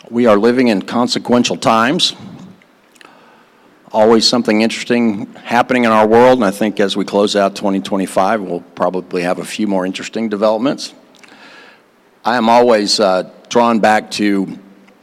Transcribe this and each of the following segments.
We are living in consequential times. Always something interesting happening in our world, and I think as we close out 2025, we'll probably have a few more interesting developments. I am always drawn back to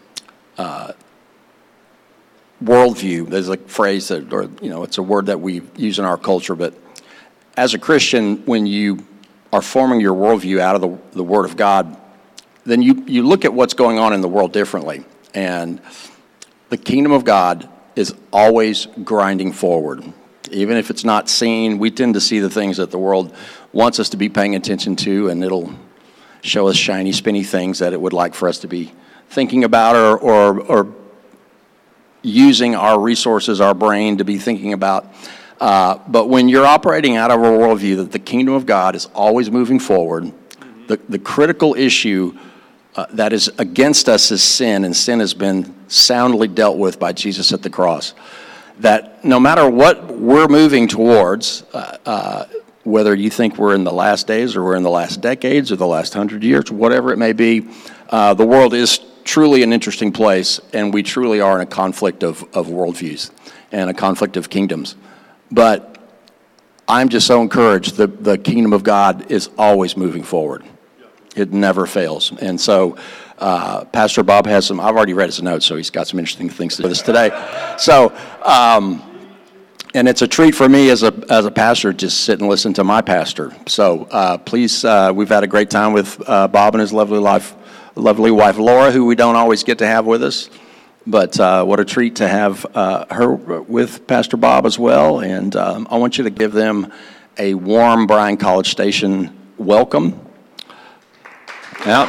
worldview. There's a phrase that, or it's a word that we use in our culture, but as a Christian, when you are forming your worldview out of the Word of God, then you look at what's going on in the world differently. And the kingdom of God is always grinding forward. Even if it's not seen, we tend to see the things that the world wants us to be paying attention to, and it'll show us shiny, spinny things that it would like for us to be thinking about or using our resources, our brain, to be thinking about. But when you're operating out of a worldview that the kingdom of God is always moving forward, the critical issue that is against us is sin, and sin has been soundly dealt with by Jesus at the cross. That no matter what we're moving towards, whether you think we're in the last days or we're in the last decades or the last 100 years, whatever it may be, the world is truly an interesting place, and we truly are in a conflict of worldviews and a conflict of kingdoms. But I'm just so encouraged that the kingdom of God is always moving forward. It never fails. And so Pastor Bob has some, I've already read his notes, so he's got some interesting things to do with us today. So, and it's a treat for me as a pastor to just sit and listen to my pastor. So please, we've had a great time with Bob and his lovely wife Laura, who we don't always get to have with us. But what a treat to have her with Pastor Bob as well. And I want you to give them a warm Bryan College Station welcome. Yeah.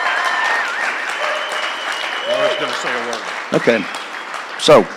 I was going to say a word. Okay. So.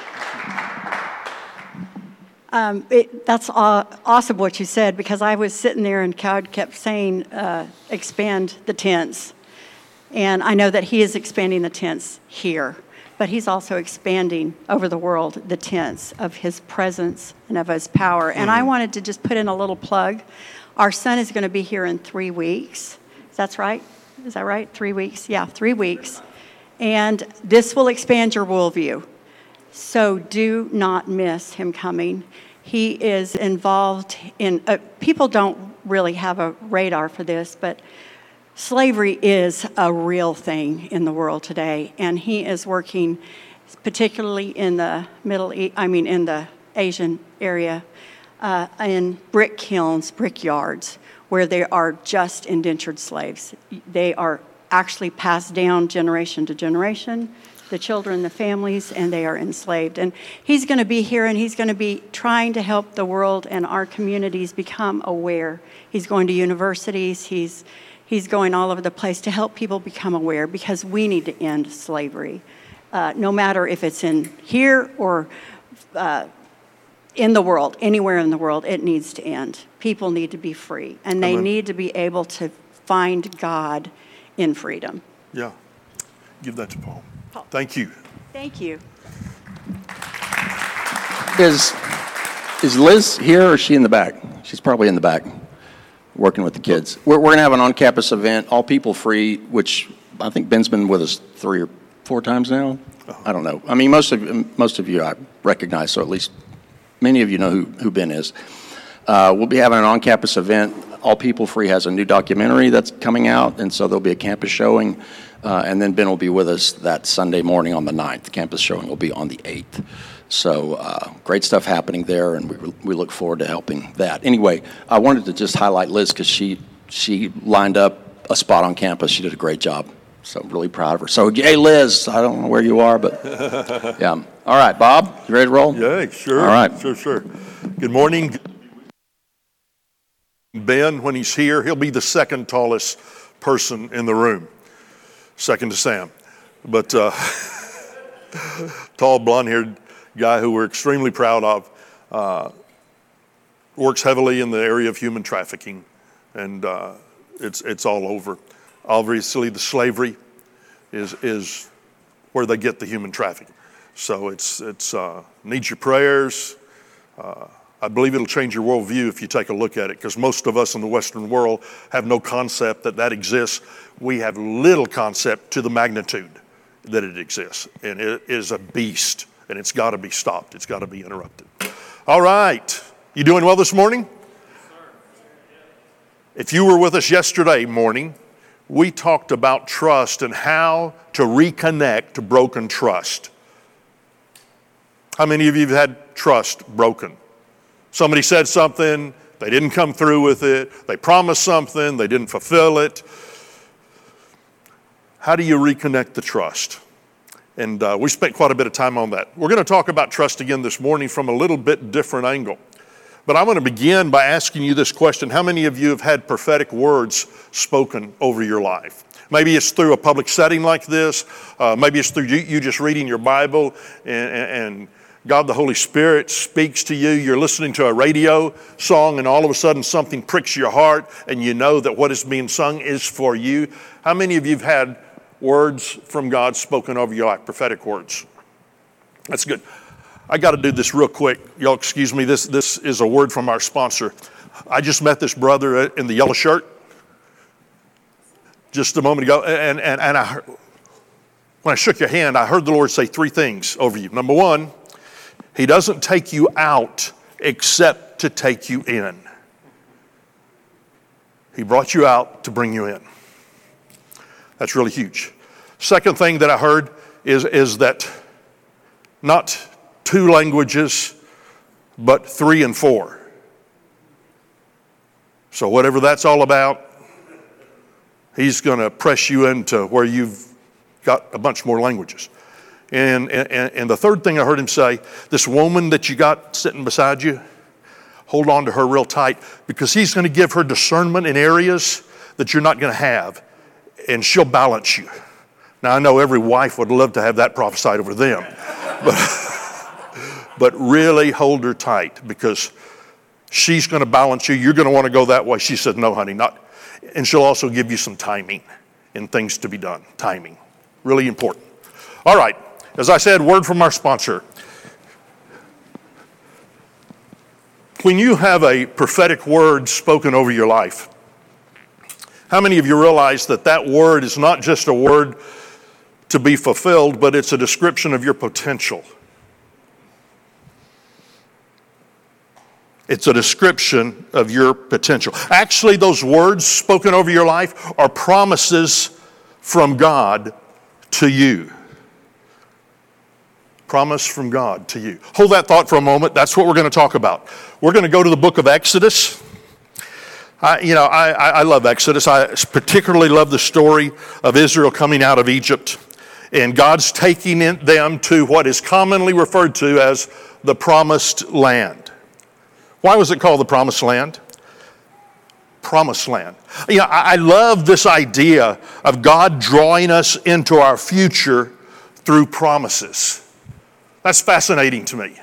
That's awesome what you said, because I was sitting there and God kept saying, expand the tents. And I know that he is expanding the tents here, but he's also expanding over the world the tents of his presence and of his power. And I wanted to just put in a little plug. Our son is going to be here in 3 weeks. That's right? Is that right? 3 weeks? Yeah, 3 weeks. And this will expand your worldview. So do not miss him coming. He is involved in, people don't really have a radar for this, but slavery is a real thing in the world today. And he is working particularly in the in the Asian area, in brick kilns, brick yards, where there are just indentured slaves. They are actually passed down generation to generation, the children, the families, and they are enslaved. And he's going to be here, and he's going to be trying to help the world and our communities become aware. He's going to universities, he's going all over the place to help people become aware, because we need to end slavery. No matter if it's in here or in the world, anywhere in the world, it needs to end. People need to be free, and they need to be able to find God in freedom. Yeah. Give that to Paul. Thank you. Thank you. Is Liz here, or is she in the back? She's probably in the back, working with the kids. We're going to have an on-campus event, all people free, which I think Ben's been with us 3 or 4 times now. I don't know. I mean, most of you I recognize, so at least many of you know who Ben is. We'll be having an on-campus event. All People Free has a new documentary that's coming out, and so there'll be a campus showing, and then Ben will be with us that Sunday morning on the 9th. The campus showing will be on the 8th. So great stuff happening there, and we look forward to helping that. Anyway, I wanted to just highlight Liz, because she lined up a spot on campus. She did a great job, so I'm really proud of her. So, hey, Liz, I don't know where you are, but yeah. All right, Bob, you ready to roll? Yeah, sure. All right. Sure. Good morning. Ben, when he's here, he'll be the second tallest person in the room, second to Sam. But tall, blonde-haired guy who we're extremely proud of, works heavily in the area of human trafficking, and it's all over. Obviously, the slavery is where they get the human trafficking. So it's needs your prayers. I believe it'll change your worldview if you take a look at it, because most of us in the Western world have no concept that exists. We have little concept to the magnitude. that it exists. And it is a beast, and it's got to be stopped. It's got to be interrupted. All right. You doing well this morning? If you were with us yesterday morning, we talked about trust and how to reconnect broken trust. How many of you have had trust broken? Somebody said something, they didn't come through with it, they promised something, they didn't fulfill it. How do you reconnect the trust? And we spent quite a bit of time on that. We're going to talk about trust again this morning from a little bit different angle. But I want to begin by asking you this question. How many of you have had prophetic words spoken over your life? Maybe it's through a public setting like this. Maybe it's through you just reading your Bible and God the Holy Spirit speaks to you. You're listening to a radio song and all of a sudden something pricks your heart and you know that what is being sung is for you. How many of you have had words from God spoken over your life, prophetic words? That's good. I got to do this real quick. Y'all excuse me. This is a word from our sponsor. I just met this brother in the yellow shirt just a moment ago, and I heard, when I shook your hand, I heard the Lord say three things over you. Number one, He doesn't take you out except to take you in. He brought you out to bring you in. That's really huge. Second thing that I heard is that not 2 languages, but 3 and 4. So whatever that's all about, He's going to press you into where you've got a bunch more languages. And the third thing I heard Him say, this woman that you got sitting beside you, hold on to her real tight, because He's going to give her discernment in areas that you're not going to have, and she'll balance you. Now, I know every wife would love to have that prophesied over them, but really hold her tight, because she's going to balance you. You're going to want to go that way. She said, no, honey, not. And she'll also give you some timing in things to be done. Timing. Really important. All right. As I said, word from our sponsor. When you have a prophetic word spoken over your life, how many of you realize that that word is not just a word to be fulfilled, but it's a description of your potential? It's a description of your potential. Actually, those words spoken over your life are promises from God to you. Promise from God to you. Hold that thought for a moment. That's what we're going to talk about. We're going to go to the book of Exodus. I love Exodus. I particularly love the story of Israel coming out of Egypt. And God's taking them to what is commonly referred to as the Promised Land. Why was it called the Promised Land? Promised Land. I love this idea of God drawing us into our future through promises. That's fascinating to me.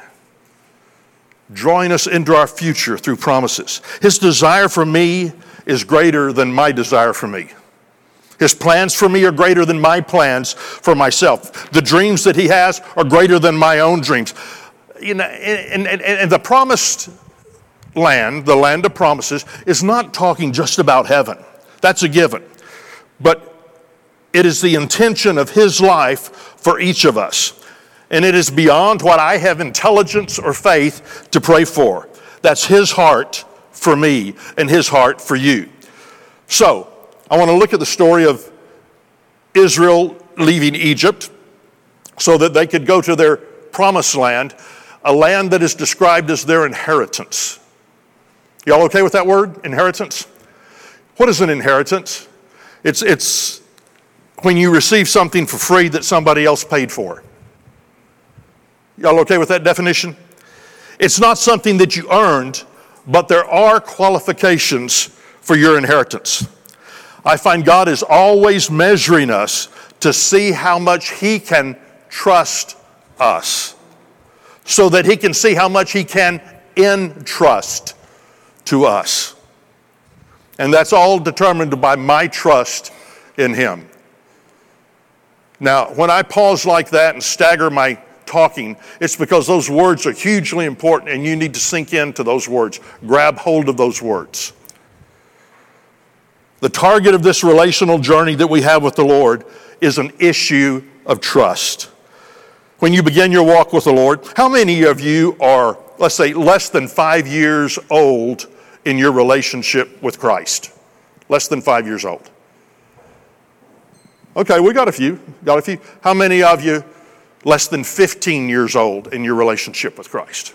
Drawing us into our future through promises. His desire for me is greater than my desire for me. His plans for me are greater than my plans for myself. The dreams that He has are greater than my own dreams. And the Promised Land, the land of promises, is not talking just about heaven. That's a given. But it is the intention of His life for each of us. And it is beyond what I have intelligence or faith to pray for. That's His heart for me and His heart for you. So, I want to look at the story of Israel leaving Egypt so that they could go to their promised land, a land that is described as their inheritance. Y'all okay with that word, inheritance? What is an inheritance? It's when you receive something for free that somebody else paid for. Y'all okay with that definition? It's not something that you earned, but there are qualifications for your inheritance. I find God is always measuring us to see how much He can trust us, so that He can see how much He can entrust to us. And that's all determined by my trust in Him. Now, when I pause like that and stagger my talking, it's because those words are hugely important and you need to sink into those words. Grab hold of those words. The target of this relational journey that we have with the Lord is an issue of trust. When you begin your walk with the Lord, how many of you are, let's say, less than 5 years old in your relationship with Christ? Less than 5 years old. Okay, we got a few. How many of you less than 15 years old in your relationship with Christ?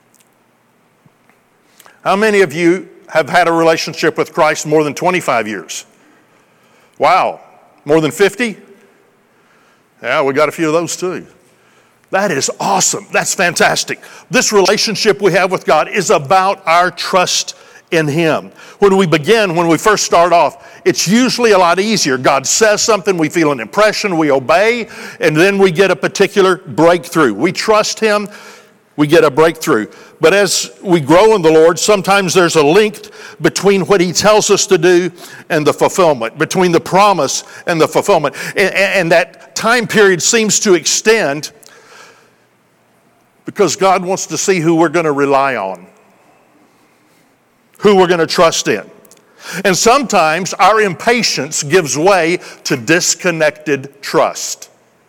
How many of you have had a relationship with Christ more than 25 years? Wow, more than 50? Yeah, we got a few of those too. That is awesome. That's fantastic. This relationship we have with God is about our trust in Him. When we first start off, it's usually a lot easier. God says something, we feel an impression, we obey, and then we get a particular breakthrough. We trust Him, we get a breakthrough. But as we grow in the Lord, sometimes there's a link between what He tells us to do and the fulfillment, between the promise and the fulfillment. And that time period seems to extend because God wants to see who we're going to rely on, who we're going to trust in. And sometimes our impatience gives way to disconnected trust.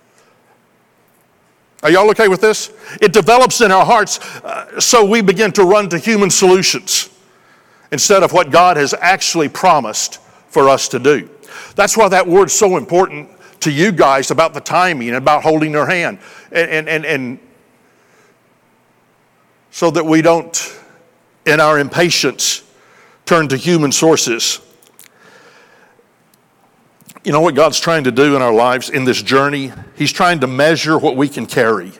Are y'all okay with this? It develops in our hearts, so we begin to run to human solutions instead of what God has actually promised for us to do. That's why that word's so important to you guys about the timing and about holding their hand. And so that we don't, in our impatience, turn to human sources. You know what God's trying to do in our lives in this journey? He's trying to measure what we can carry.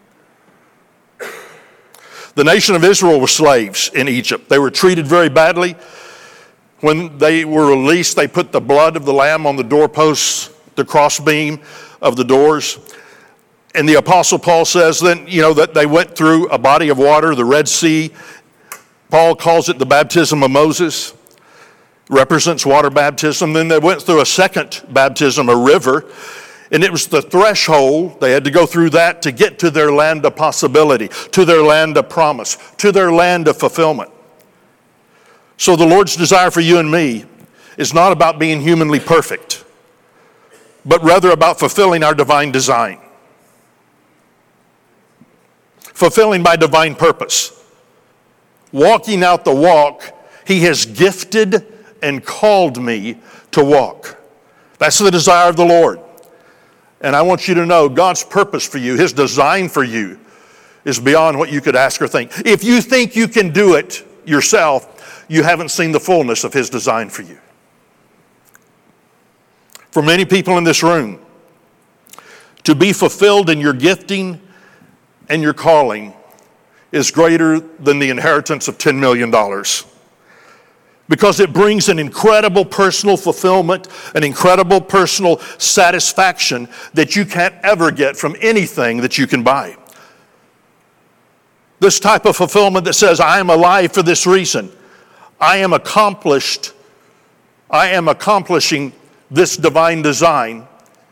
The nation of Israel were slaves in Egypt. They were treated very badly. When they were released, they put the blood of the lamb on the doorposts, the crossbeam of the doors. And the Apostle Paul says then, that they went through a body of water, the Red Sea. Paul calls it the baptism of Moses. Represents water baptism. Then they went through a second baptism, a river, and it was the threshold. They had to go through that to get to their land of possibility, to their land of promise, to their land of fulfillment. So the Lord's desire for you and me is not about being humanly perfect, but rather about fulfilling our divine design. Fulfilling my divine purpose. Walking out the walk He has gifted and called me to walk. That's the desire of the Lord. And I want you to know God's purpose for you, His design for you, is beyond what you could ask or think. If you think you can do it yourself, you haven't seen the fullness of His design for you. For many people in this room, to be fulfilled in your gifting and your calling is greater than the inheritance of $10 million. Because it brings an incredible personal fulfillment, an incredible personal satisfaction that you can't ever get from anything that you can buy. This type of fulfillment that says, I am alive for this reason. I am accomplishing this divine design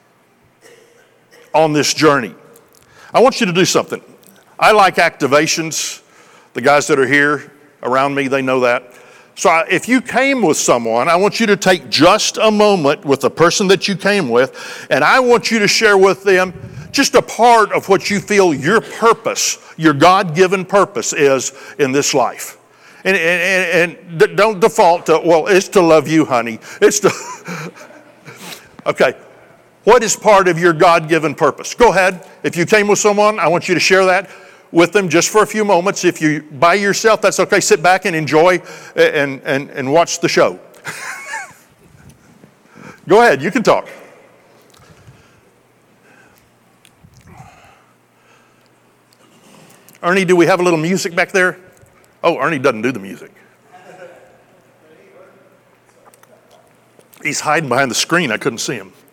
on this journey. I want you to do something. I like activations. The guys that are here around me, they know that. So if you came with someone, I want you to take just a moment with the person that you came with, and I want you to share with them just a part of what you feel your purpose, your God-given purpose is in this life. And don't default to, well, it's to love you, honey. It's to... Okay. What is part of your God-given purpose? Go ahead. If you came with someone, I want you to share that with them just for a few moments. If you by yourself, that's okay. Sit back and enjoy and watch the show. Go ahead. You can talk. Ernie, do we have a little music back there? Oh, Ernie doesn't do the music. He's hiding behind the screen. I couldn't see him.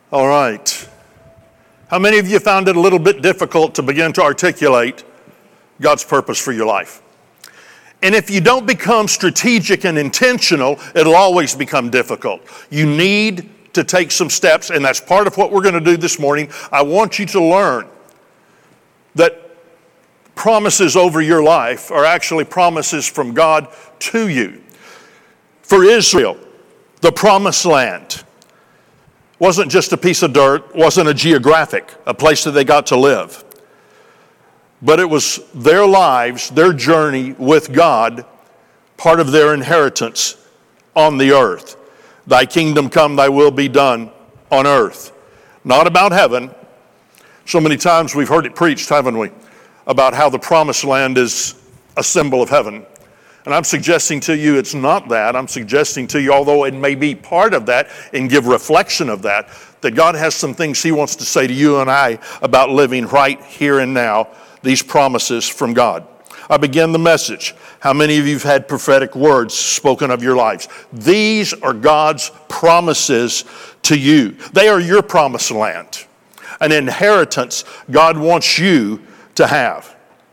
All right. How many of you found it a little bit difficult to begin to articulate God's purpose for your life? And if you don't become strategic and intentional, it'll always become difficult. You need to take some steps, and that's part of what we're going to do this morning. I want you to learn that promises over your life are actually promises from God to you. For Israel, the promised land wasn't just a piece of dirt, wasn't a place that they got to live. But it was their lives, their journey with God, part of their inheritance on the earth. Thy kingdom come, thy will be done on earth. Not about heaven. So many times we've heard it preached, haven't we, about how the promised land is a symbol of heaven. And I'm suggesting to you it's not that. I'm suggesting to you, although it may be part of that and give reflection of that, that God has some things He wants to say to you and I about living right here and now, these promises from God. I begin the message. How many of you have had prophetic words spoken of your lives? These are God's promises to you. They are your promised land, an inheritance God wants you to have.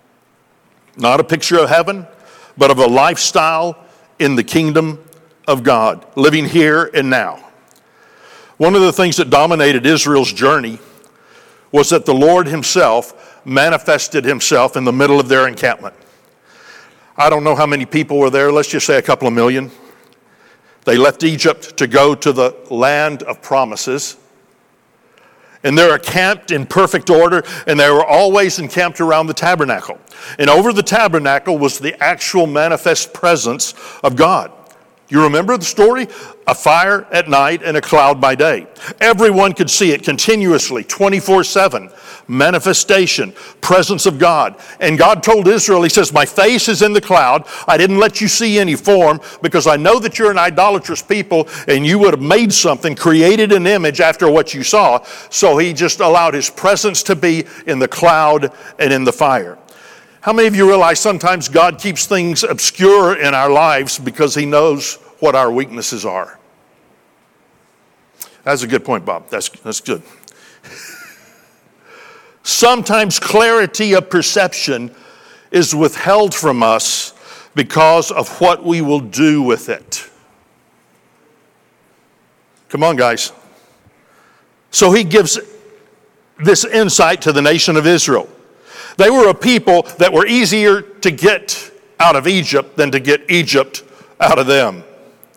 Not a picture of heaven, but of a lifestyle in the kingdom of God, living here and now. One of the things that dominated Israel's journey was that the Lord Himself manifested Himself in the middle of their encampment. I don't know how many people were there, let's just say a couple of million. They left Egypt to go to the land of promises. And they're encamped in perfect order, and they were always encamped around the tabernacle. And over the tabernacle was the actual manifest presence of God. You remember the story? A fire at night and a cloud by day. Everyone could see it continuously, 24/7. Manifestation, presence of God. And God told Israel, He says, my face is in the cloud. I didn't let you see any form because I know that you're an idolatrous people and you would have made something, created an image after what you saw. So He just allowed His presence to be in the cloud and in the fire. How many of you realize sometimes God keeps things obscure in our lives because He knows what our weaknesses are? That's a good point, Bob. That's good. Sometimes clarity of perception is withheld from us because of what we will do with it. Come on, guys. So He gives this insight to the nation of Israel. They were a people that were easier to get out of Egypt than to get Egypt out of them.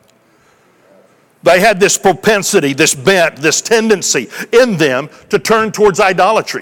They had this propensity, this bent, this tendency in them to turn towards idolatry.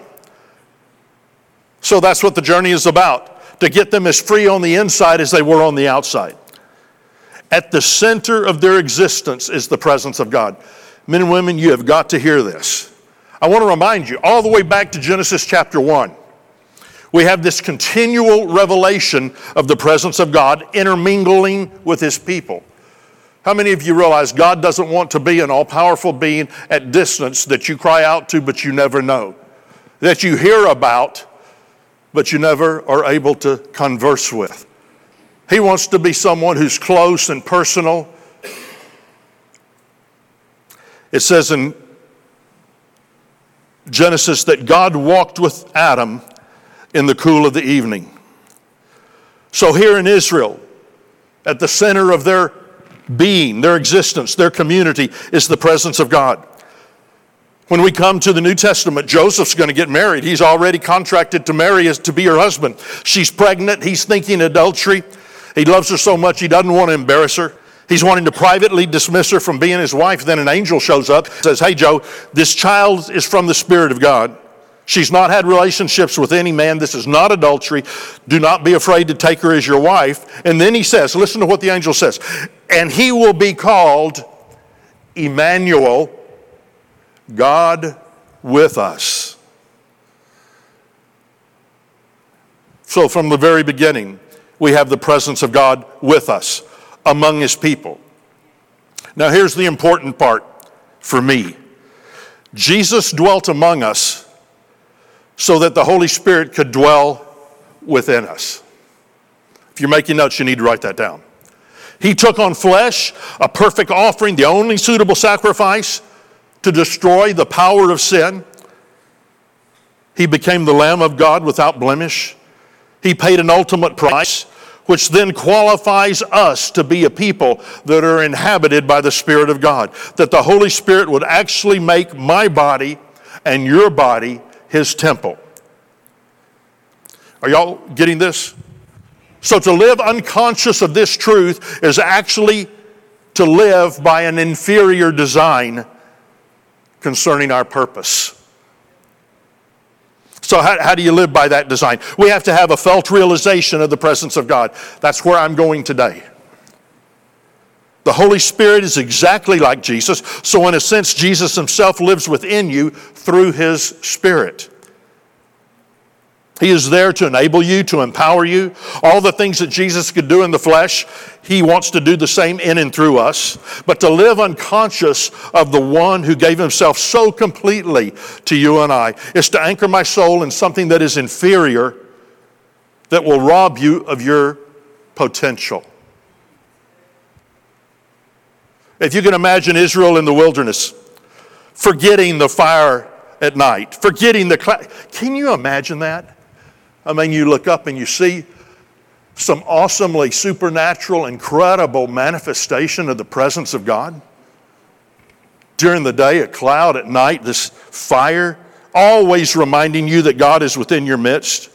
So that's what the journey is about, to get them as free on the inside as they were on the outside. At the center of their existence is the presence of God. Men and women, you have got to hear this. I want to remind you, all the way back to Genesis chapter 1, we have this continual revelation of the presence of God intermingling with His people. How many of you realize God doesn't want to be an all-powerful being at distance that you cry out to but you never know, that you hear about but you never are able to converse with? He wants to be someone who's close and personal. It says in Genesis that God walked with Adam in the cool of the evening. So here in Israel, at the center of their being, their existence, their community, is the presence of God. When we come to the New Testament, Joseph's going to get married. He's already contracted to marry to be her husband. She's pregnant. He's thinking adultery. He loves her so much he doesn't want to embarrass her. He's wanting to privately dismiss her from being his wife. Then an angel shows up and says, hey, Joe, this child is from the Spirit of God. She's not had relationships with any man. This is not adultery. Do not be afraid to take her as your wife. And then he says, listen to what the angel says, and he will be called Emmanuel, God with us. So from the very beginning, we have the presence of God with us, among His people. Now here's the important part for me. Jesus dwelt among us so that the Holy Spirit could dwell within us. If you're making notes, you need to write that down. He took on flesh, a perfect offering, the only suitable sacrifice, to destroy the power of sin. He became the Lamb of God without blemish. He paid an ultimate price, which then qualifies us to be a people that are inhabited by the Spirit of God. That the Holy Spirit would actually make my body and your body His temple. Are y'all getting this? So to live unconscious of this truth is actually to live by an inferior design concerning our purpose. So how do you live by that design? We have to have a felt realization of the presence of God. That's where I'm going today. The Holy Spirit is exactly like Jesus, so in a sense, Jesus Himself lives within you through His Spirit. He is there to enable you, to empower you. All the things that Jesus could do in the flesh, He wants to do the same in and through us. But to live unconscious of the one who gave Himself so completely to you and I is to anchor my soul in something that is inferior, that will rob you of your potential. If you can imagine Israel in the wilderness, forgetting the fire at night, forgetting the cloud. Can you imagine that? I mean, you look up and you see some awesomely supernatural, incredible manifestation of the presence of God. During the day, a cloud; at night, this fire, always reminding you that God is within your midst.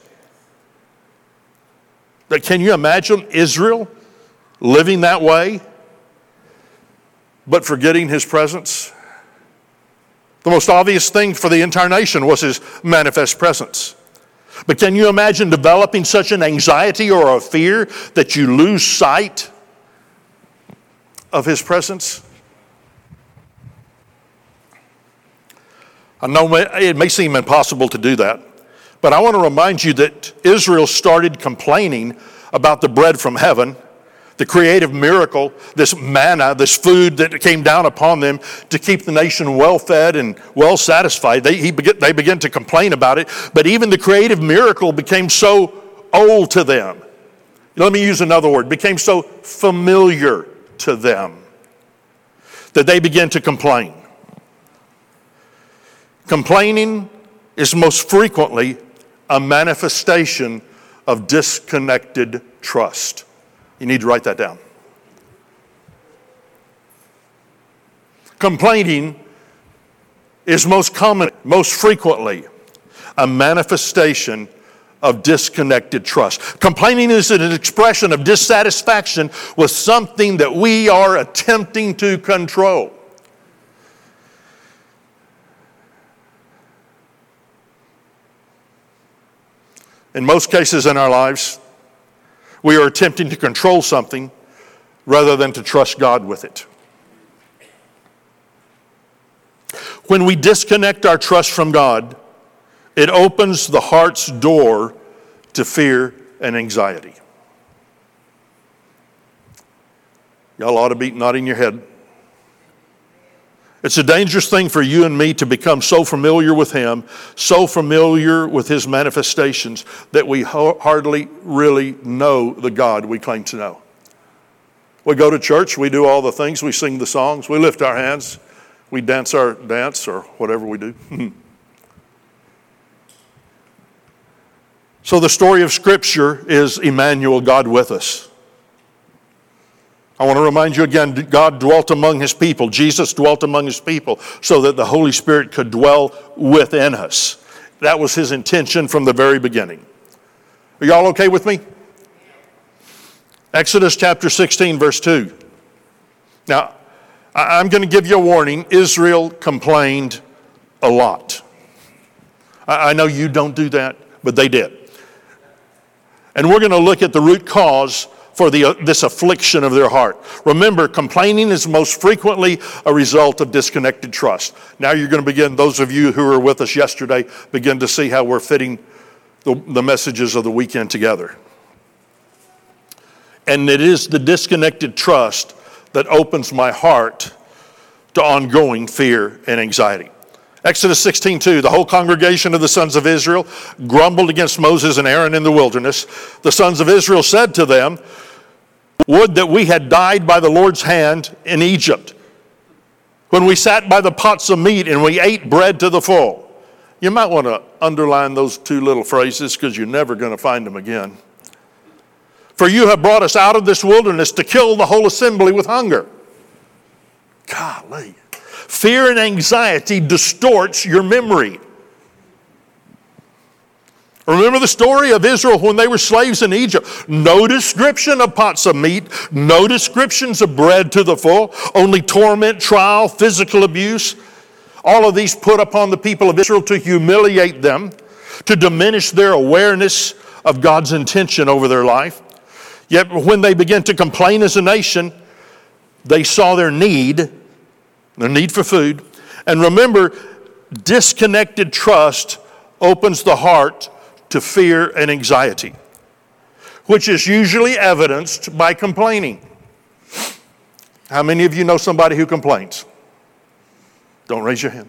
But can you imagine Israel living that way, but forgetting His presence? The most obvious thing for the entire nation was His manifest presence. But can you imagine developing such an anxiety or a fear that you lose sight of His presence? I know it may seem impossible to do that, but I want to remind you that Israel started complaining about the bread from heaven, the creative miracle, this manna, this food that came down upon them to keep the nation well fed and well satisfied. They began to complain about it, but even the creative miracle became so old to them. Let me use another word, became so familiar to them that they began to complain. Complaining is most frequently a manifestation of disconnected trust. You need to write that down. Complaining is most common, most frequently, a manifestation of disconnected trust. Complaining is an expression of dissatisfaction with something that we are attempting to control. In most cases in our lives, we are attempting to control something rather than to trust God with it. When we disconnect our trust from God, it opens the heart's door to fear and anxiety. Y'all ought to be nodding your head. It's a dangerous thing for you and me to become so familiar with Him, so familiar with His manifestations, that we hardly really know the God we claim to know. We go to church, we do all the things, we sing the songs, we lift our hands, we dance our dance or whatever we do. So the story of Scripture is Emmanuel, God with us. I want to remind you again, God dwelt among His people. Jesus dwelt among His people so that the Holy Spirit could dwell within us. That was His intention from the very beginning. Are y'all okay with me? Exodus chapter 16, verse 2. Now, I'm going to give you a warning. Israel complained a lot. I know you don't do that, but they did. And we're going to look at the root cause for this affliction of their heart. Remember, complaining is most frequently a result of disconnected trust. Now you're going to begin, those of you who were with us yesterday, begin to see how we're fitting the messages of the weekend together. And it is the disconnected trust that opens my heart to ongoing fear and anxiety. Exodus 16:2, the whole congregation of the sons of Israel grumbled against Moses and Aaron in the wilderness. The sons of Israel said to them, "Would that we had died by the Lord's hand in Egypt, When we sat by the pots of meat and we ate bread to the full. You might want to underline those two little phrases because you're never going to find them again. For you have brought us out of this wilderness to kill the whole assembly with hunger. Golly. Fear and anxiety distorts your memory. Remember the story of Israel when they were slaves in Egypt. No description of pots of meat, no descriptions of bread to the full, only torment, trial, physical abuse. All of these put upon the people of Israel to humiliate them, to diminish their awareness of God's intention over their life. Yet when they began to complain as a nation, they saw their need for food. And remember, disconnected trust opens the heart to fear and anxiety, which is usually evidenced by complaining. How many of you know somebody who complains? Don't raise your hand.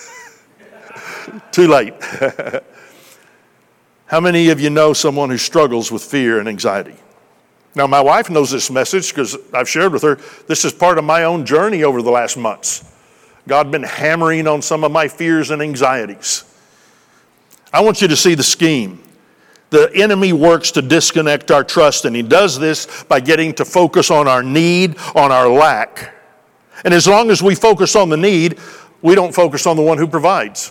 Too late. How many of you know someone who struggles with fear and anxiety? Now, my wife knows this message because I've shared with her, this is part of my own journey over the last months. God been hammering on some of my fears and anxieties. I want you to see the scheme. The enemy works to disconnect our trust, and he does this by getting to focus on our need, on our lack. And as long as we focus on the need, we don't focus on the one who provides.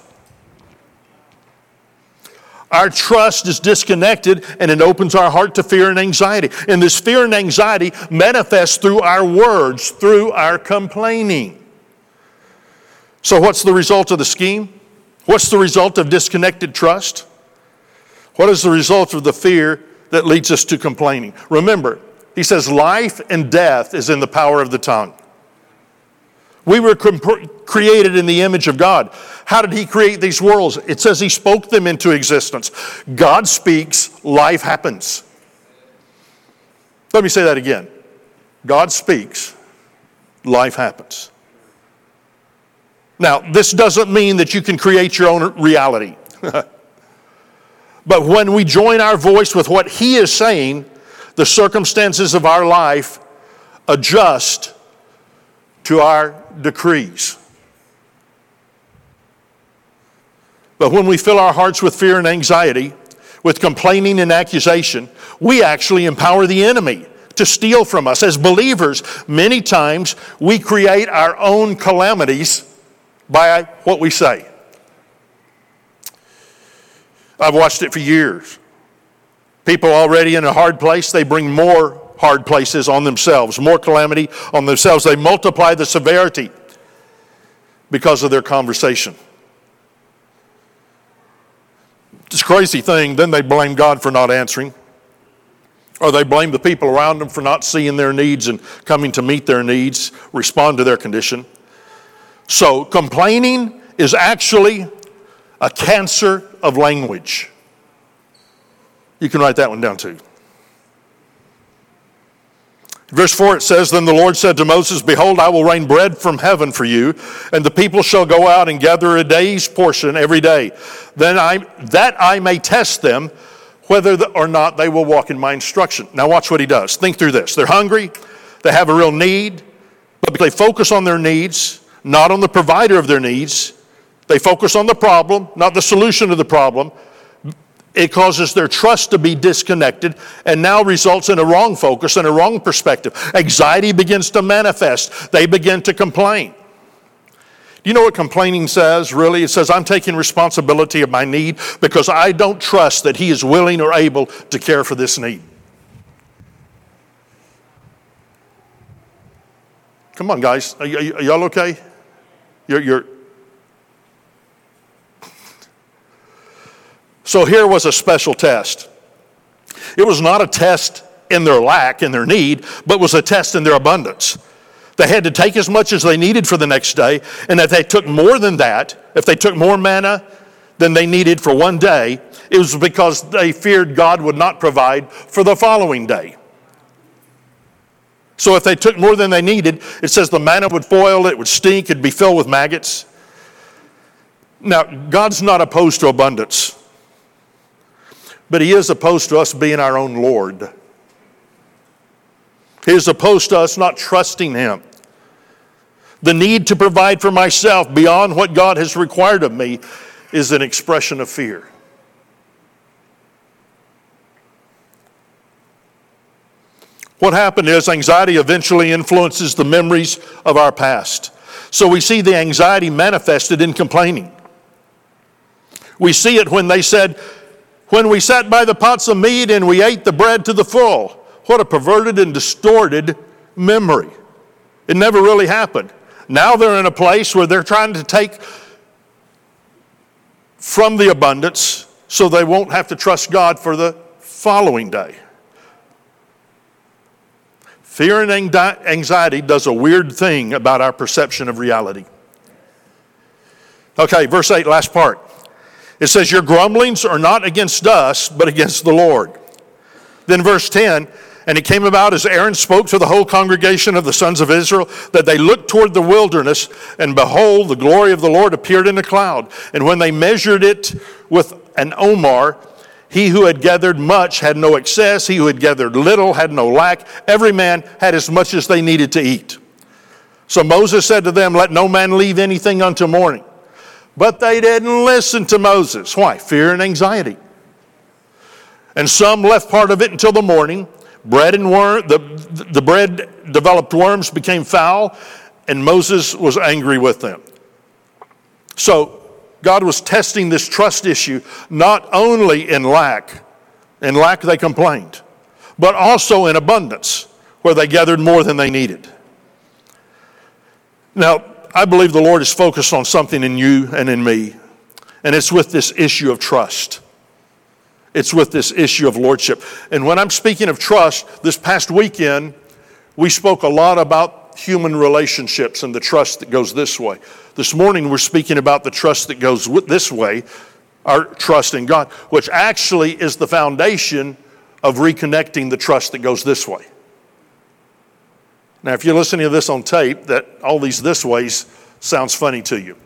Our trust is disconnected, and it opens our heart to fear and anxiety. And this fear and anxiety manifests through our words, through our complaining. So what's the result of the scheme? What's the result of disconnected trust? What is the result of the fear that leads us to complaining? Remember, he says life and death is in the power of the tongue. We were created in the image of God. How did he create these worlds? It says he spoke them into existence. God speaks, life happens. Let me say that again. God speaks, life happens. Now, this doesn't mean that you can create your own reality. But when we join our voice with what he is saying, the circumstances of our life adjust to our decrees. But when we fill our hearts with fear and anxiety, with complaining and accusation, we actually empower the enemy to steal from us. As believers, many times we create our own calamities by what we say. I've watched it for years. People already in a hard place, they bring more hard places on themselves, more calamity on themselves. They multiply the severity because of their conversation. It's a crazy thing. Then they blame God for not answering. Or they blame the people around them for not seeing their needs and coming to meet their needs, respond to their condition. So complaining is actually a cancer of language. You can write that one down too. Verse 4, it says, Then the Lord said to Moses, Behold, I will rain bread from heaven for you, and the people shall go out and gather a day's portion every day, that I may test them, whether or not they will walk in my instruction. Now watch what he does. Think through this. They're hungry, they have a real need, but they focus on their needs, not on the provider of their needs. They focus on the problem, not the solution to the problem. It causes their trust to be disconnected and now results in a wrong focus and a wrong perspective. Anxiety begins to manifest. They begin to complain. Do you know what complaining says, really? It says, I'm taking responsibility of my need because I don't trust that he is willing or able to care for this need. Come on, guys. Are y'all okay? You're. So here was a special test. It was not a test in their lack, in their need, but was a test in their abundance. They had to take as much as they needed for the next day, and if they took more than that, if they took more manna than they needed for one day, it was because they feared God would not provide for the following day. So if they took more than they needed, it says the manna would spoil, it would stink, it'd be filled with maggots. Now, God's not opposed to abundance, but he is opposed to us being our own Lord. He is opposed to us not trusting him. The need to provide for myself beyond what God has required of me is an expression of fear. What happened is anxiety eventually influences the memories of our past. So we see the anxiety manifested in complaining. We see it when they said, when we sat by the pots of meat and we ate the bread to the full. What a perverted and distorted memory. It never really happened. Now they're in a place where they're trying to take from the abundance so they won't have to trust God for the following day. Fear and anxiety does a weird thing about our perception of reality. Okay, verse 8, last part. It says, your grumblings are not against us, but against the Lord. Then verse 10, and it came about as Aaron spoke to the whole congregation of the sons of Israel, that they looked toward the wilderness, and behold, the glory of the Lord appeared in a cloud. And when they measured it with an omer, he who had gathered much had no excess. He who had gathered little had no lack. Every man had as much as they needed to eat. So Moses said to them, let no man leave anything until morning. But they didn't listen to Moses. Why? Fear and anxiety. And some left part of it until the morning. The bread developed worms, became foul, and Moses was angry with them. So God was testing this trust issue not only in lack they complained, but also in abundance, where they gathered more than they needed. Now, I believe the Lord is focused on something in you and in me, and it's with this issue of trust. It's with this issue of lordship. And when I'm speaking of trust, this past weekend, we spoke a lot about human relationships and the trust that goes this way. This morning, we're speaking about the trust that goes this way, our trust in God, which actually is the foundation of reconnecting the trust that goes this way. Now, if you're listening to this on tape, that all these this ways sounds funny to you.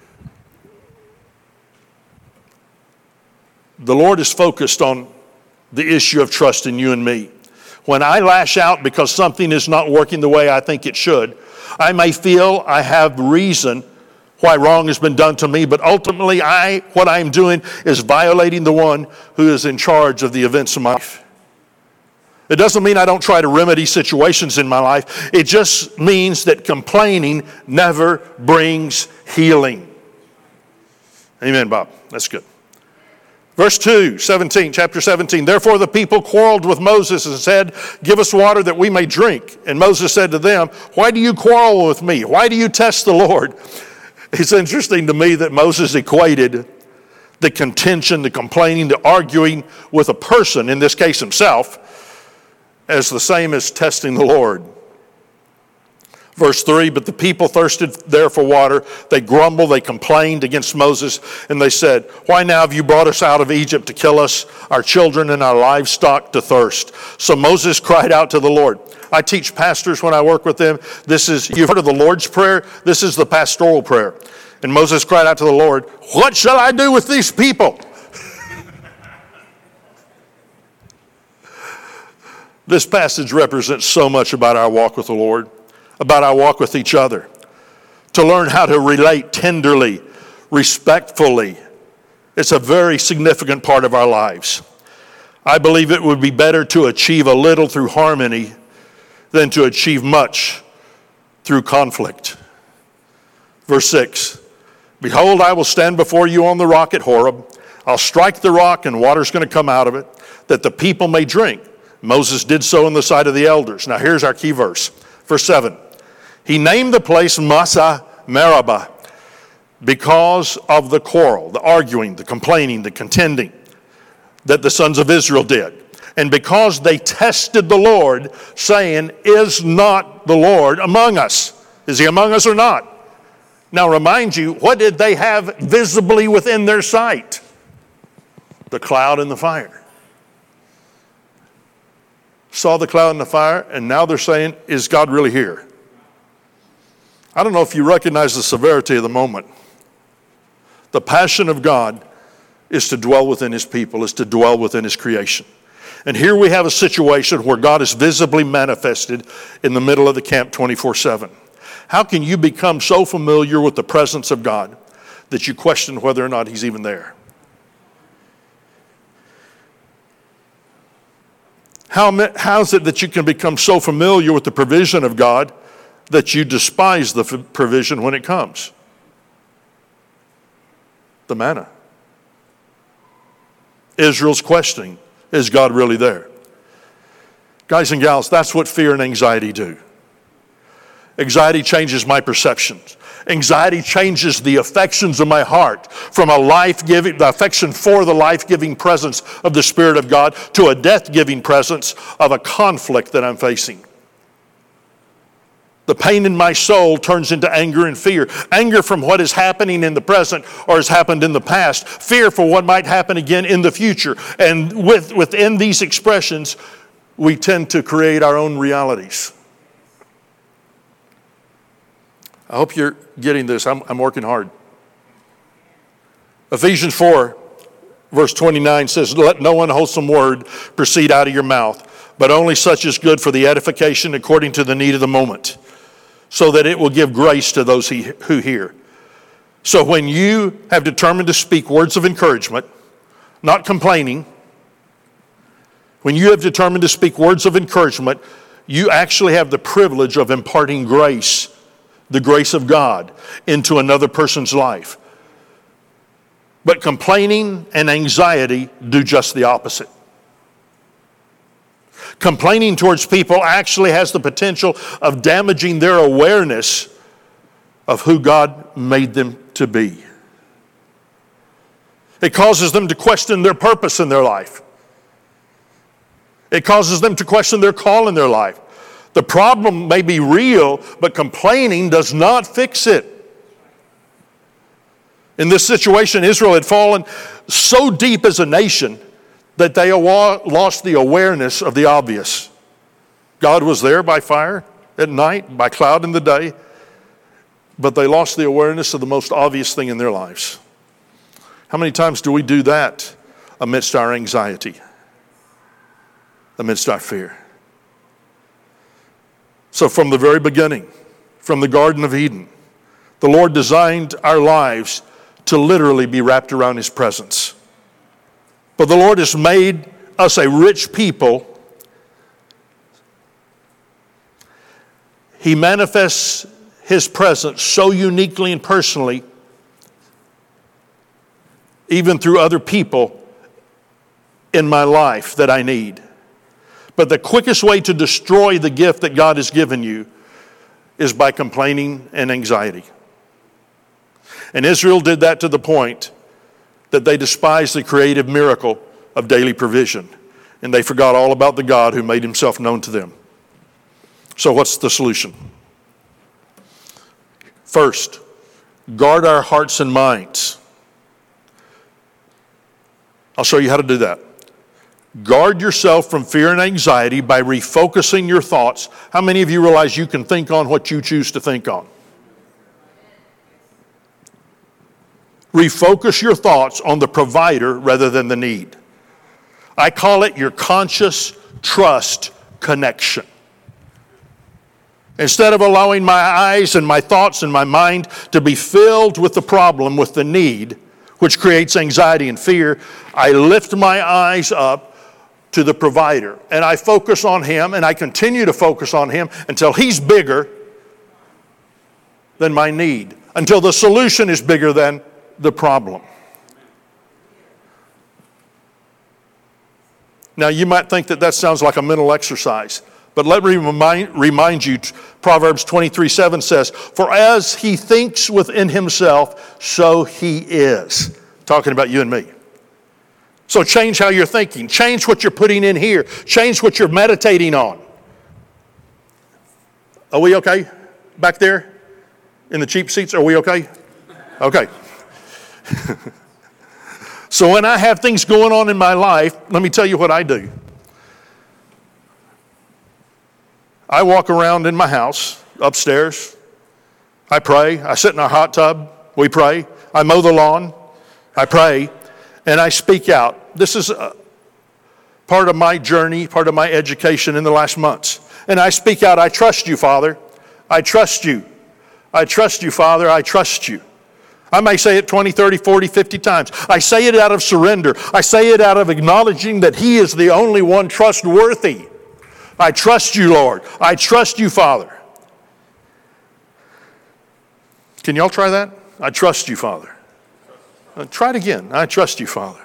The Lord is focused on the issue of trust in you and me. When I lash out because something is not working the way I think it should, I may feel I have reason why wrong has been done to me, but ultimately what I am doing is violating the one who is in charge of the events of my life. It doesn't mean I don't try to remedy situations in my life. It just means that complaining never brings healing. Amen, Bob. That's good. Verse 2, chapter 17, therefore the people quarreled with Moses and said, give us water that we may drink. And Moses said to them, why do you quarrel with me? Why do you test the Lord? It's interesting to me that Moses equated the contention, the complaining, the arguing with a person, in this case himself, as the same as testing the Lord. Verse 3, but the people thirsted there for water. They grumbled, they complained against Moses, and they said, why now have you brought us out of Egypt to kill us, our children and our livestock to thirst? So Moses cried out to the Lord. I teach pastors when I work with them. You've heard of the Lord's Prayer? This is the pastoral prayer. And Moses cried out to the Lord, what shall I do with these people? This passage represents so much about our walk with the Lord, about our walk with each other, to learn how to relate tenderly, respectfully. It's a very significant part of our lives. I believe it would be better to achieve a little through harmony than to achieve much through conflict. Verse 6, behold, I will stand before you on the rock at Horeb. I'll strike the rock and water's going to come out of it, that the people may drink. Moses did so in the sight of the elders. Now here's our key verse. Verse 7, he named the place Massa Meribah because of the quarrel, the arguing, the complaining, the contending that the sons of Israel did. And because they tested the Lord, saying, is not the Lord among us? Is he among us or not? Now remind you, what did they have visibly within their sight? The cloud and the fire. Saw the cloud and the fire, and now they're saying, is God really here? I don't know if you recognize the severity of the moment. The passion of God is to dwell within his people, is to dwell within his creation. And here we have a situation where God is visibly manifested in the middle of the camp 24/7. How can you become so familiar with the presence of God that you question whether or not he's even there? How is it that you can become so familiar with the provision of God that you despise the provision when it comes? The manna. Israel's questioning, is God really there? Guys and gals, that's what fear and anxiety do. Anxiety changes my perceptions. Anxiety changes the affections of my heart from the affection for the life-giving presence of the Spirit of God to a death-giving presence of a conflict that I'm facing. The pain in my soul turns into anger and fear. Anger from what is happening in the present or has happened in the past. Fear for what might happen again in the future. And within these expressions, we tend to create our own realities. I hope you're getting this. I'm working hard. Ephesians 4, verse 29 says, "Let no unwholesome word proceed out of your mouth, but only such as good for the edification according to the need of the moment, so that it will give grace to those who hear." So when you have determined to speak words of encouragement, not complaining, when you have determined to speak words of encouragement, you actually have the privilege of imparting grace, the grace of God, into another person's life. But complaining and anxiety do just the opposite. Complaining towards people actually has the potential of damaging their awareness of who God made them to be. It causes them to question their purpose in their life. It causes them to question their call in their life. The problem may be real, but complaining does not fix it. In this situation, Israel had fallen so deep as a nation that they lost the awareness of the obvious. God was there by fire at night, by cloud in the day, but they lost the awareness of the most obvious thing in their lives. How many times do we do that amidst our anxiety, amidst our fear? So from the very beginning, from the Garden of Eden, the Lord designed our lives to literally be wrapped around his presence. But the Lord has made us a rich people. He manifests his presence so uniquely and personally, even through other people in my life that I need. But the quickest way to destroy the gift that God has given you is by complaining and anxiety. And Israel did that to the point that they despised the creative miracle of daily provision. And they forgot all about the God who made himself known to them. So what's the solution? First, guard our hearts and minds. I'll show you how to do that. Guard yourself from fear and anxiety by refocusing your thoughts. How many of you realize you can think on what you choose to think on? Refocus your thoughts on the provider rather than the need. I call it your conscious trust connection. Instead of allowing my eyes and my thoughts and my mind to be filled with the problem, with the need, which creates anxiety and fear, I lift my eyes up to the provider. And I focus on him, and I continue to focus on him until he's bigger than my need, until the solution is bigger than the problem. Now, you might think that sounds like a mental exercise, but let me remind you, Proverbs 23:7 says, "For as he thinks within himself, so he is." Talking about you and me. So change how you're thinking. Change what you're putting in here. Change what you're meditating on. Are we okay? Back there? In the cheap seats, are we okay? Okay. So when I have things going on in my life, let me tell you what I do. I walk around in my house, upstairs. I pray. I sit in our hot tub. We pray. I mow the lawn. I pray. And I speak out. This is part of my journey, part of my education in the last months. And I speak out, I trust you, Father. I trust you. I trust you, Father. I trust you. I may say it 20, 30, 40, 50 times. I say it out of surrender. I say it out of acknowledging that He is the only one trustworthy. I trust you, Lord. I trust you, Father. Can y'all try that? I trust you, Father. Try it again. I trust you, Father.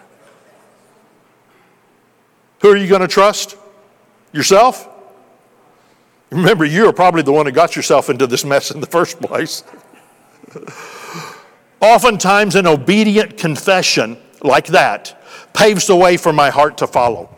Who are you going to trust? Yourself? Remember, you're probably the one who got yourself into this mess in the first place. Oftentimes, an obedient confession like that paves the way for my heart to follow.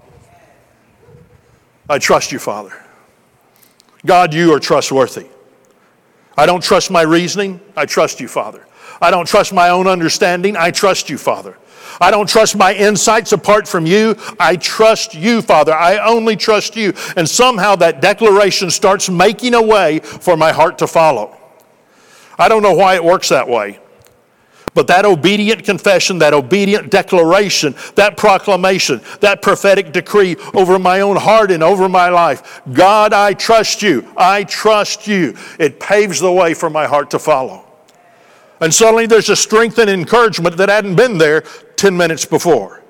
I trust you, Father. God, you are trustworthy. I don't trust my reasoning. I trust you, Father. I don't trust my own understanding. I trust you, Father. I don't trust my insights apart from you. I trust you, Father. I only trust you. And somehow that declaration starts making a way for my heart to follow. I don't know why it works that way. But that obedient confession, that obedient declaration, that proclamation, that prophetic decree over my own heart and over my life, God, I trust you. I trust you. It paves the way for my heart to follow. And suddenly there's a strength and encouragement that hadn't been there 10 minutes before.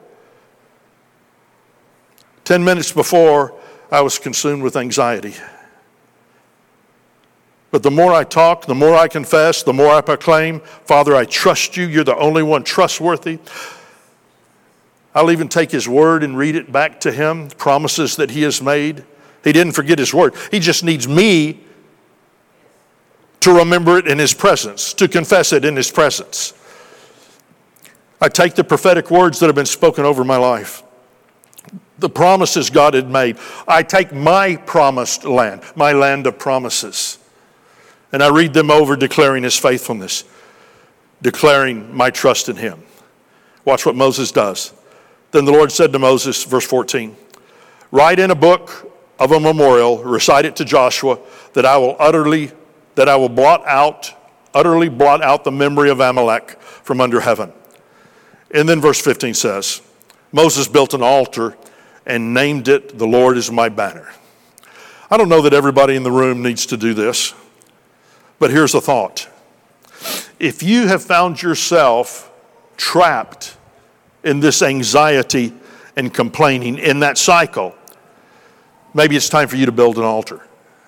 10 minutes before, I was consumed with anxiety. But the more I talk, the more I confess, the more I proclaim, Father, I trust you. You're the only one trustworthy. I'll even take His word and read it back to Him, promises that He has made. He didn't forget His word. He just needs me to remember it in His presence, to confess it in His presence. I take the prophetic words that have been spoken over my life, the promises God had made. I take my promised land, my land of promises, and I read them over, declaring His faithfulness, declaring my trust in Him. Watch what Moses does. Then the Lord said to Moses, verse 14, write in a book of a memorial, recite it to Joshua, that I will utterly blot out the memory of Amalek from under heaven. And then verse 15 says, Moses built an altar and named it, the Lord is my banner. I don't know that everybody in the room needs to do this, but here's a thought. If you have found yourself trapped in this anxiety and complaining, in that cycle, maybe it's time for you to build an altar.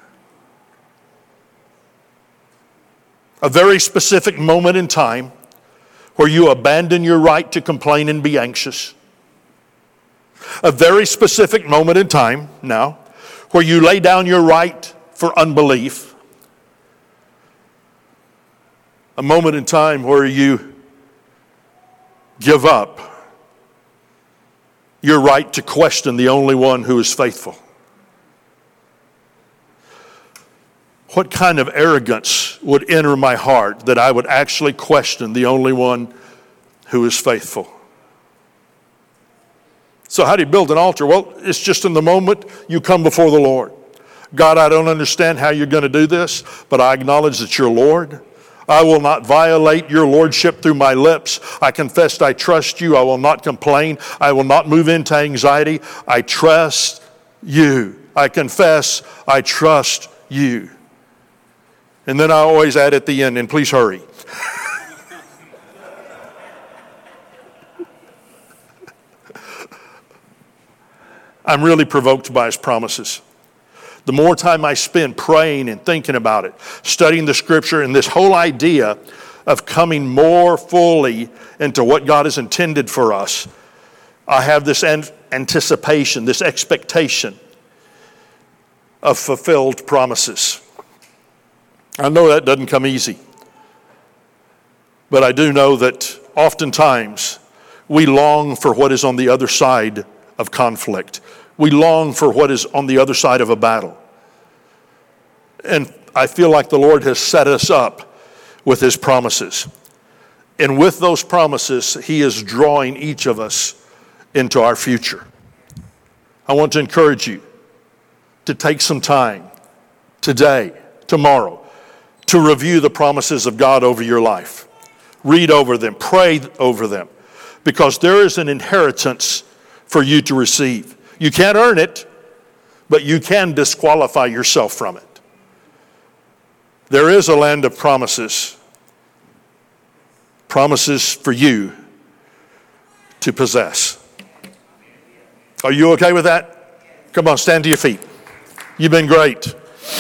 A very specific moment in time where you abandon your right to complain and be anxious. A very specific moment in time now where you lay down your right for unbelief. A moment in time where you give up your right to question the only one who is faithful. What kind of arrogance would enter my heart that I would actually question the only one who is faithful? So how do you build an altar? Well, it's just in the moment you come before the Lord. God, I don't understand how you're going to do this, but I acknowledge that you're Lord. I will not violate your lordship through my lips. I confess I trust you. I will not complain. I will not move into anxiety. I trust you. I confess I trust you. And then I always add at the end, and please hurry. I'm really provoked by His promises. The more time I spend praying and thinking about it, studying the Scripture, and this whole idea of coming more fully into what God has intended for us, I have this anticipation, this expectation of fulfilled promises. I know that doesn't come easy, but I do know that oftentimes we long for what is on the other side of conflict. We long for what is on the other side of a battle. And I feel like the Lord has set us up with His promises. And with those promises, He is drawing each of us into our future. I want to encourage you to take some time today, tomorrow, to review the promises of God over your life. Read over them, pray over them, because there is an inheritance for you to receive. You can't earn it, but you can disqualify yourself from it. There is a land of promises. Promises for you to possess. Are you okay with that? Come on, stand to your feet. You've been great.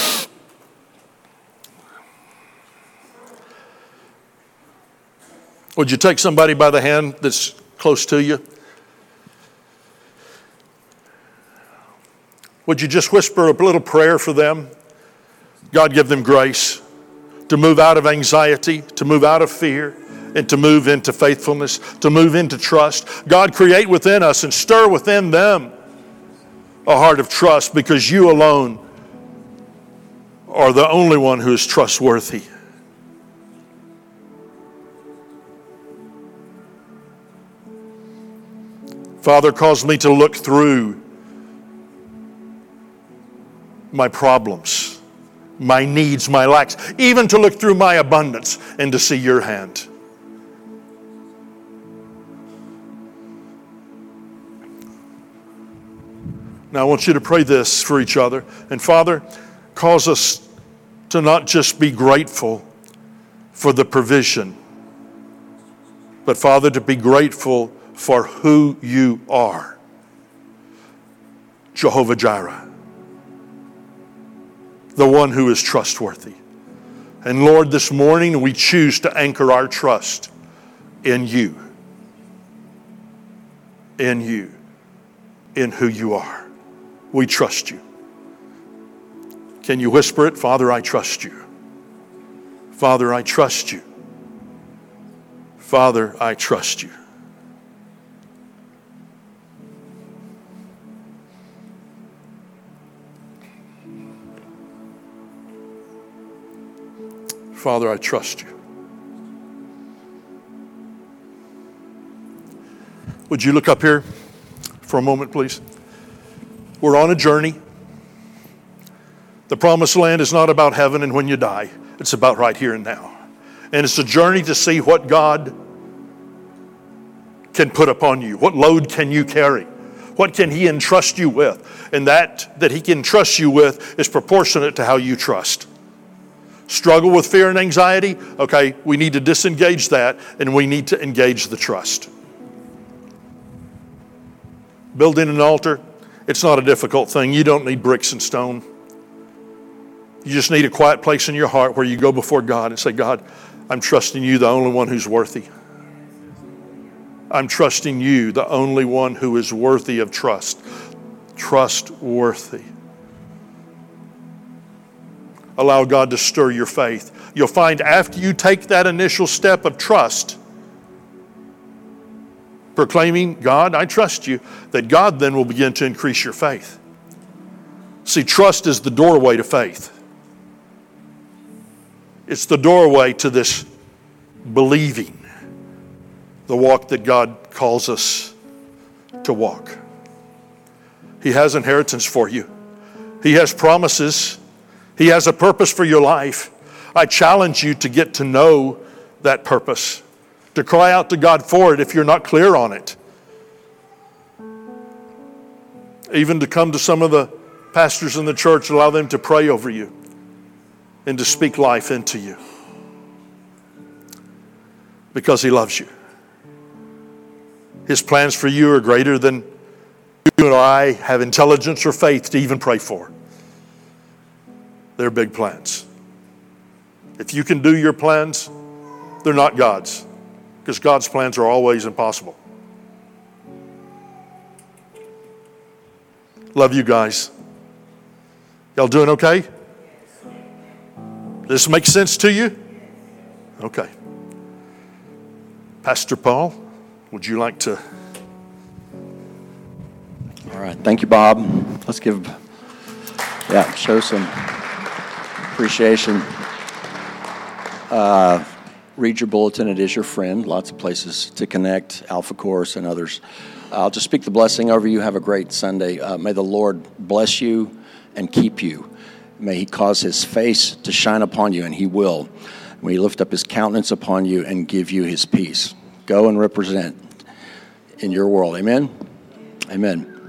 Would you take somebody by the hand that's close to you? Would you just whisper a little prayer for them? God, give them grace to move out of anxiety, to move out of fear, and to move into faithfulness, to move into trust. God, create within us and stir within them a heart of trust, because you alone are the only one who is trustworthy. Father, cause me to look through my problems, my needs, my lacks, even to look through my abundance and to see your hand. Now I want you to pray this for each other. And Father, cause us to not just be grateful for the provision, but Father, to be grateful for who you are. Jehovah Jireh, the one who is trustworthy. And Lord, this morning we choose to anchor our trust in you. In you. In who you are. We trust you. Can you whisper it? Father, I trust you. Father, I trust you. Father, I trust you. Father, I trust you. Would you look up here for a moment, please? We're on a journey. The promised land is not about heaven and when you die. It's about right here and now. And it's a journey to see what God can put upon you. What load can you carry? What can He entrust you with? And that He can trust you with is proportionate to how you trust. Struggle with fear and anxiety? Okay, we need to disengage that and we need to engage the trust. Building an altar, it's not a difficult thing. You don't need bricks and stone. You just need a quiet place in your heart where you go before God and say, God, I'm trusting you, the only one who's worthy. I'm trusting you, the only one who is worthy of trust. Trustworthy. Allow God to stir your faith. You'll find after you take that initial step of trust, proclaiming, God, I trust you, that God then will begin to increase your faith. See, trust is the doorway to faith. It's the doorway to this believing, the walk that God calls us to walk. He has inheritance for you. He has promises. He has a purpose for your life. I challenge you to get to know that purpose, to cry out to God for it if you're not clear on it. Even to come to some of the pastors in the church, allow them to pray over you and to speak life into you. Because He loves you. His plans for you are greater than you and I have intelligence or faith to even pray for. They're big plans. If you can do your plans, they're not God's, because God's plans are always impossible. Love you guys. Y'all doing okay? This makes sense to you? Okay. Pastor Paul, would you like to? All right. Thank you, Bob. Let's show some appreciation. Read your bulletin. It is your friend. Lots of places to connect, Alpha Course and others. I'll just speak the blessing over you. Have a great Sunday. May the Lord bless you and keep you. May He cause His face to shine upon you, and He will. May He lift up His countenance upon you and give you His peace. Go and represent in your world. Amen? Amen.